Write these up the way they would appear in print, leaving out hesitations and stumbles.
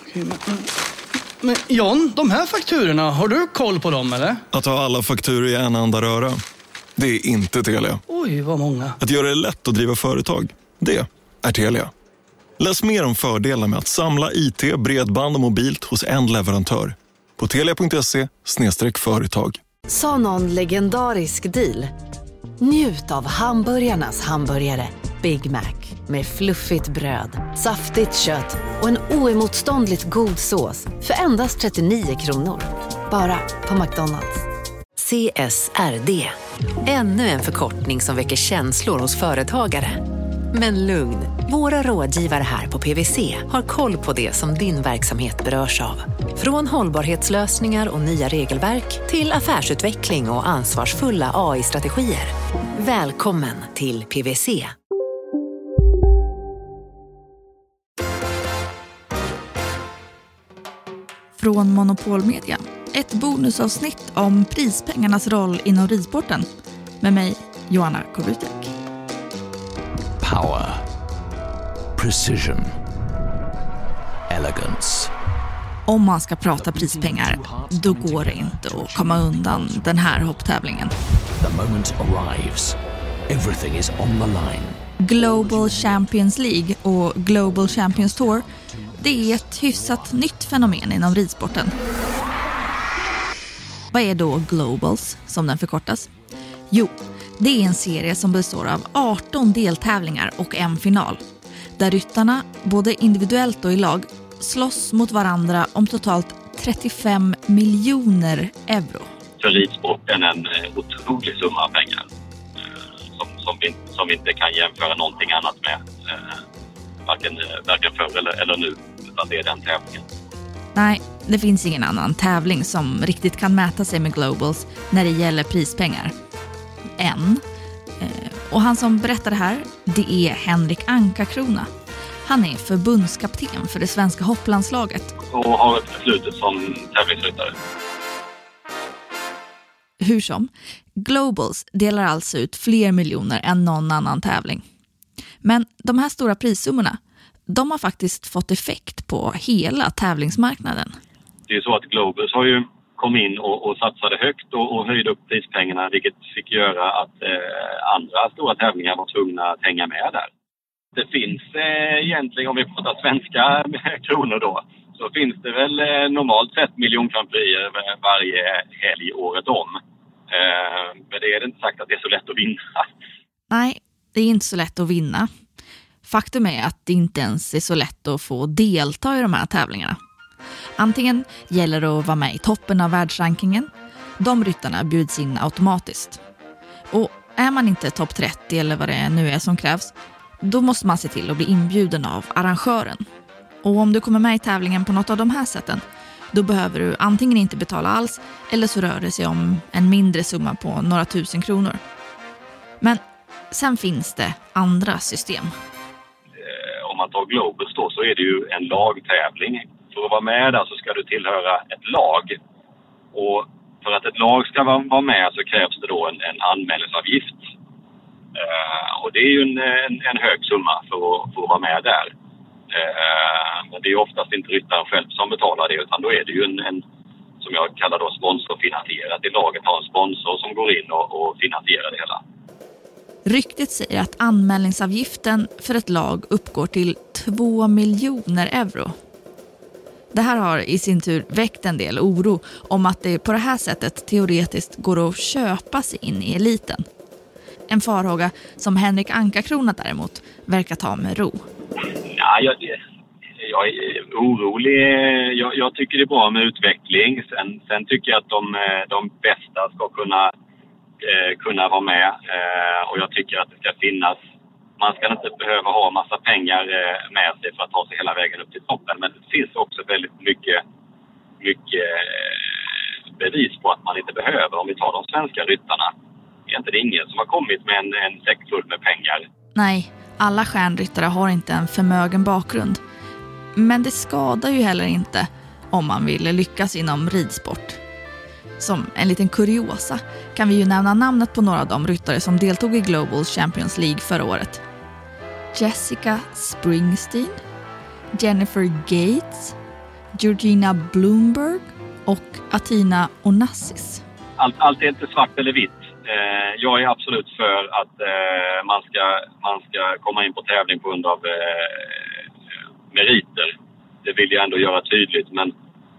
Men John, de här fakturorna, har du koll på dem eller? Att ha alla fakturor i en enda röra, det är inte Telia. Oj, vad många. Att göra det lätt att driva företag, det är Telia. Läs mer om fördelarna med att samla IT, bredband och mobilt hos en leverantör på telia.se/företag. Sa någon legendarisk deal? Njut av hamburgarnas hamburgare Big Mac med fluffigt bröd, saftigt kött och en oemotståndligt god sås för endast 39 kronor. Bara på McDonald's. CSRD. Ännu en förkortning som väcker känslor hos företagare. Men lugn, våra rådgivare här på PwC har koll på det som din verksamhet berörs av. Från hållbarhetslösningar och nya regelverk till affärsutveckling och ansvarsfulla AI-strategier. Välkommen till PwC. Från Monopol Media. Ett bonusavsnitt om prispengarnas roll inom ridsporten. Med mig, Joanna Korutek. Power, precision, elegance. Om man ska prata prispengar, då går det inte att komma undan den här hopptävlingen. The moment arrives. Everything is on the line. Global Champions League och Global Champions Tour, det är ett hyfsat nytt fenomen inom ridsporten. Vad är då Globals, som den förkortas? Jo, det är en serie som består av 18 deltävlingar och en final. Där ryttarna, både individuellt och i lag, slåss mot varandra om totalt 35 miljoner euro. För ridsporten en otrolig summa pengar som vi inte kan jämföra någonting annat med. Varken förr eller nu, utan det är den tävlingen. Nej, det finns ingen annan tävling som riktigt kan mäta sig med Globals när det gäller prispengar. Än. Och han som berättar det här, det är Henrik Anka-Krona. Han är förbundskapten för det svenska hopplandslaget. Och har ett förflutet som tävlingsryttare. Hur som, Globals delar alltså ut fler miljoner än någon annan tävling. Men de här stora prissummorna, de har faktiskt fått effekt på hela tävlingsmarknaden. Det är så att Globals har ju kommit in och satsade högt och höjde upp prispengarna, vilket fick göra att andra stora tävlingar var tvungna att hänga med där. Det finns egentligen, om vi pratar svenska kronor då, så finns det väl normalt sett miljonkamprier varje helg året om. Men det är inte sagt att det är så lätt att vinna. Nej, det är inte så lätt att vinna. Faktum är att det inte ens är så lätt att få delta i de här tävlingarna. Antingen gäller det att vara med i toppen av världsrankingen. De ryttarna bjuds in automatiskt. Och är man inte topp 30 eller vad det nu är som krävs, då måste man se till att bli inbjuden av arrangören. Och om du kommer med i tävlingen på något av de här sätten, då behöver du antingen inte betala alls eller så rör det sig om en mindre summa på några tusen kronor. Men sen finns det andra system. Om man tar Globus då, så är det ju en lagtävling. För att vara med där så ska du tillhöra ett lag. Och för att ett lag ska vara med så krävs det då en anmälningsavgift. Och det är ju en hög summa för att vara med där. Men det är oftast inte ryttaren själv som betalar det, utan då är det ju en som jag kallar då sponsorfinansierat. Det laget har en sponsor som går in och finansierar det hela. Ryktet säger att anmälningsavgiften för ett lag uppgår till 2 miljoner euro. Det här har i sin tur väckt en del oro om att det på det här sättet teoretiskt går att köpa sig in i eliten. En farhåga som Henrik Anka-Krona däremot verkar ta med ro. Ja, jag är orolig. Jag tycker det är bra med utveckling. Sen tycker jag att de bästa ska kunna vara med. Och jag tycker att det ska finnas. Man ska inte behöva ha massa pengar med sig för att ta sig hela vägen upp till toppen. Men det finns också väldigt mycket bevis på att man inte behöver. Om vi tar de svenska ryttarna. Det är ingen som har kommit med en säck full med pengar. Nej, alla stjärnryttare har inte en förmögen bakgrund. Men det skadar ju heller inte om man vill lyckas inom ridsport. Som en liten kuriosa kan vi ju nämna namnet på några av de ryttare som deltog i Global Champions League förra året. Jessica Springsteen, Jennifer Gates, Georgina Bloomberg och Atina Onassis. Allt är inte svart eller vitt. Jag är absolut för att man ska komma in på tävling på grund av meriter. Det vill jag ändå göra tydligt, men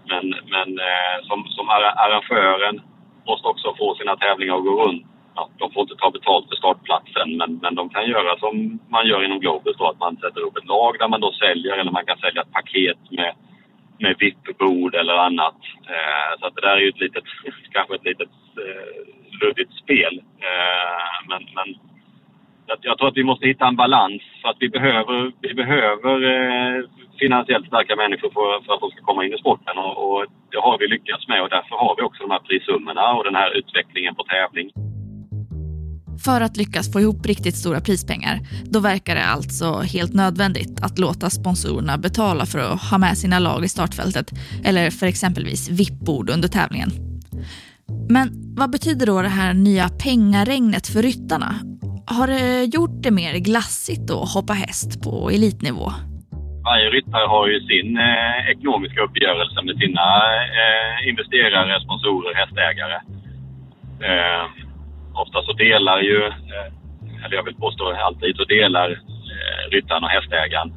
som arrangören måste också få sina tävlingar att gå runt. Ja, de får inte ta betalt för startplatsen, men de kan göra som man gör inom Globus då, att man sätter upp ett lag där man då säljer, eller man kan sälja ett paket med VIP-bord eller annat. Så att det där är ju kanske ett litet luddigt spel. Men jag tror att vi måste hitta en balans, för att vi behöver finansiellt starka människor för att de ska komma in i sporten, och det har vi lyckats med, och därför har vi också de här prissummorna och den här utvecklingen på tävling. För att lyckas få ihop riktigt stora prispengar, då verkar det alltså helt nödvändigt att låta sponsorerna betala för att ha med sina lag i startfältet, eller för exempelvis VIP-bord under tävlingen. Men vad betyder då det här nya pengaregnet för ryttarna? Har det gjort det mer glassigt att hoppa häst på elitnivå? Varje ryttare har ju sin ekonomiska uppgörelse med sina investerare, sponsorer, hästägare. Ofta så delar ju, eller jag vill påstå alltid, så delar ryttaren och hästägaren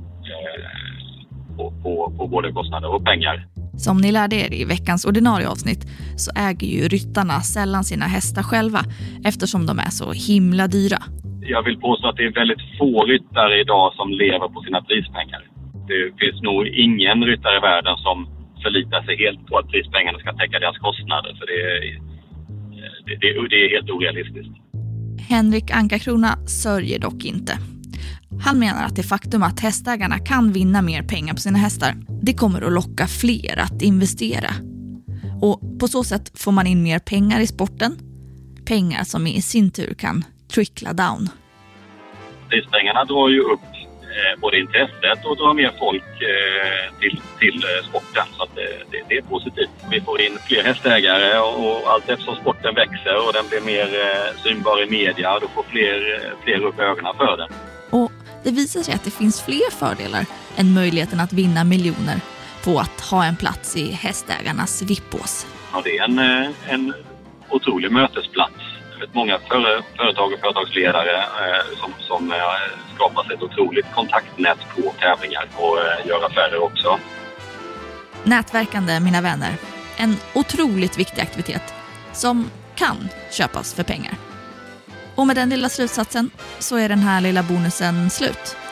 på både kostnader och pengar. Som ni lärde er i veckans ordinarie avsnitt så äger ju ryttarna sällan sina hästar själva, eftersom de är så himla dyra. Jag vill påstå att det är väldigt få ryttare idag som lever på sina prispengar. Det finns nog ingen ryttare i världen som förlitar sig helt på att prispengarna ska täcka deras kostnader, för det är helt orealistiskt. Henrik Ankarkrona sörjer dock inte. Han menar att det faktum att hästägarna kan vinna mer pengar på sina hästar, det kommer att locka fler att investera. Och på så sätt får man in mer pengar i sporten. Pengar som i sin tur kan trickla down. Prispengarna drar ju upp både intresset och drar mer folk till sporten, så att det är positivt. Vi får in fler hästägare, och allt eftersom sporten växer och den blir mer synbar i media, då får fler upp ögonen för den. Och det visar sig att det finns fler fördelar än möjligheten att vinna miljoner på att ha en plats i hästägarnas vippås. Ja, det är en otrolig mötesplats. Många företag och företagsledare som skapar sig ett otroligt kontaktnät på tävlingar och gör affärer också. Nätverkande, mina vänner. En otroligt viktig aktivitet som kan köpas för pengar. Och med den lilla slutsatsen så är den här lilla bonusen slut.